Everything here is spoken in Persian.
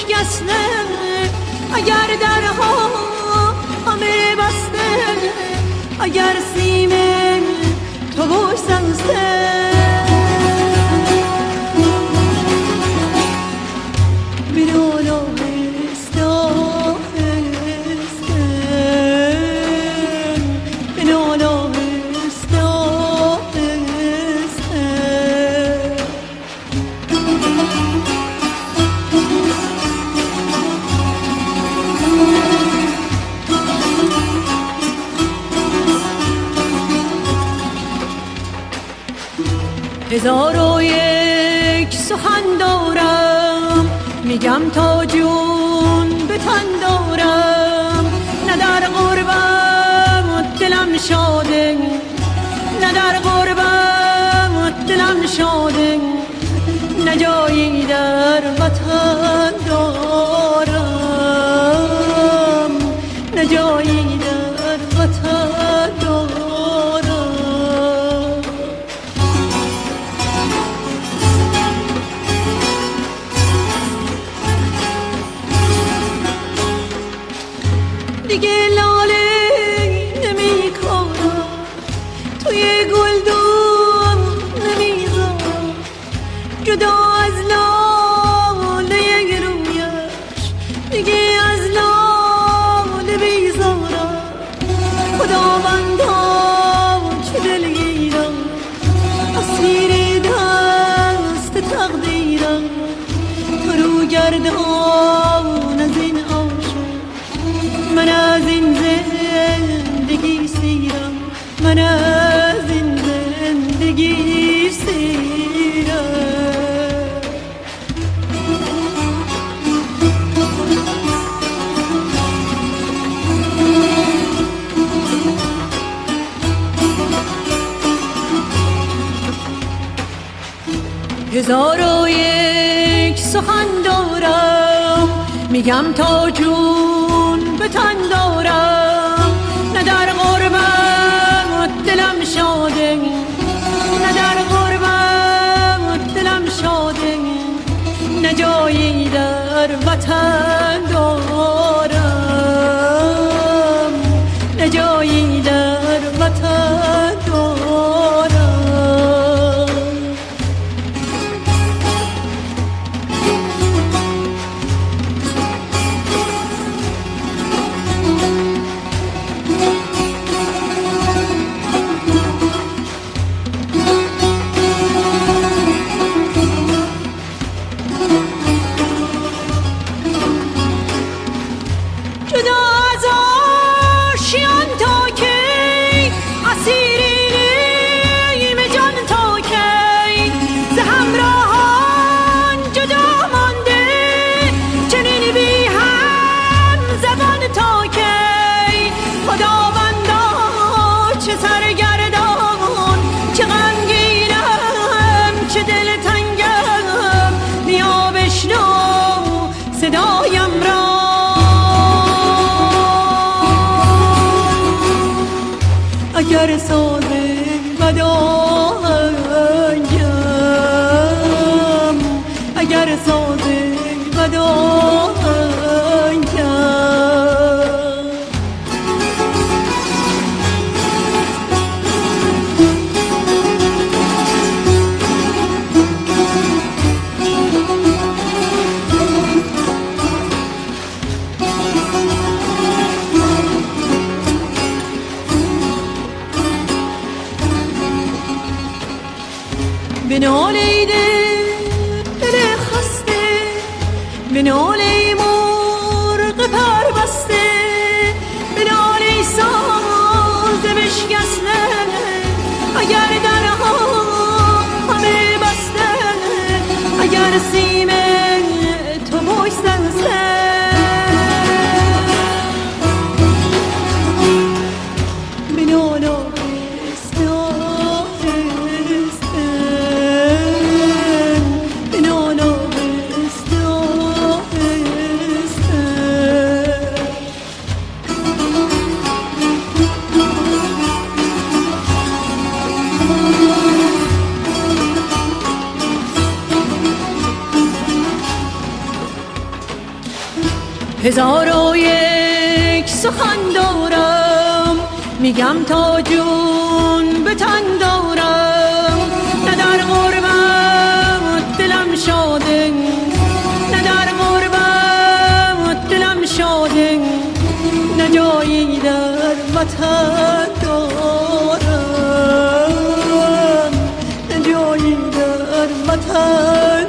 بشکسته، اگر درها همه بسته، اگر سیم تو بشسته. هزار و یک سخن دارم، میگم تا جون به تن دارم. نه در قربم دلم شاده، نه در قربم دلم شاده، نه جایی در وطن دارم، نه جایی در وطن دارم. دیگه لاله نمی کنم، توی گلدون نمیذارم، جدا از لاله رویش دیگه از لاله بیزارم. خداوندا چه دلگیرم، اسیر دست تقدیرم، فرو گردان از این من از این زندگی سیرم، من از این زندگی سیرم. هزار و یک سخن دارم، میگم تا جون به تن دارم. نه در قربم دلم شاده، نه در قربم دلم شاده، نه جایی در وطن دارم، نه جایی در وطن دارم. اگر ساز بداهنگم، اگر ساز بداهنگم. به ناله دل خسته، به ناله مرغ پربسته، به ناله ساز بشکسته، اگر درها همه بسته، اگر سیم تو بشسته. به ناله هزار و یک سخن دارم، میگم تا جون به تن دارم. نه در غربت دلم شاده، نه در غربت دلم شاده، نه جایی در وطن دارم، نه جایی در وطن